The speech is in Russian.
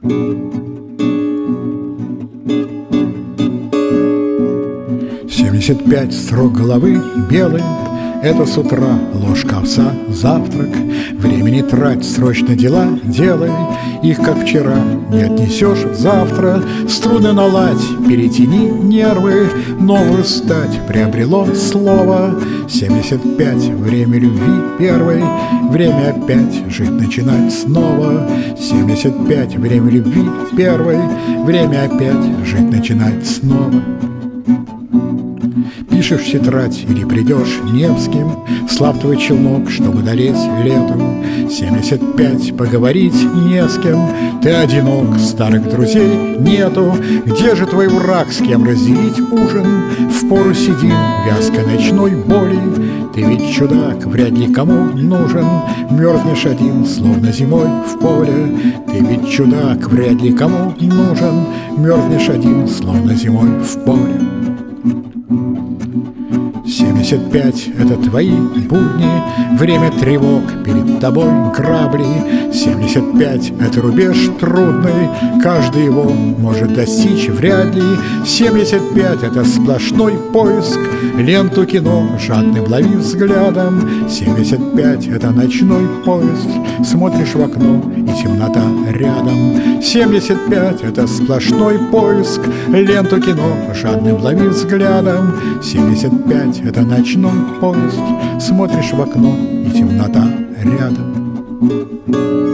75 строк головы белой — это с утра ложка овса, завтрак. Времени трать, срочно дела делай, их, как вчера, не отнесешь завтра. Струны наладь, перетяни нервы, новую стать приобрело слово. 75 — время любви первой, время опять жить начинать снова. 75 — время любви первой, время опять жить начинать снова. Пишешь в тетрадь или придешь Невским, слаб твой челнок, чтобы долеть лету. 75 — поговорить не с кем, ты одинок, старых друзей нету. Где же твой враг, с кем разделить ужин? Впору седин, вязкой ночной боли. Ты ведь чудак, вряд ли кому нужен, мерзнешь один, словно зимой в поле. Ты ведь чудак, вряд ли кому нужен, мерзнешь один, словно зимой в поле. 75 — это твои будни, время тревог, перед тобой грабли. 75 — это рубеж трудный, каждый его может достичь вряд ли. 75 — это сплошной поиск, ленту кино жадным лови взглядом. 75 — это ночной поезд, смотришь в окно и темнота рядом. 75 — это сплошной поиск, ленту кино жадным лови взглядом. 75 — это ночной поезд, смотришь в окно и темнота рядом.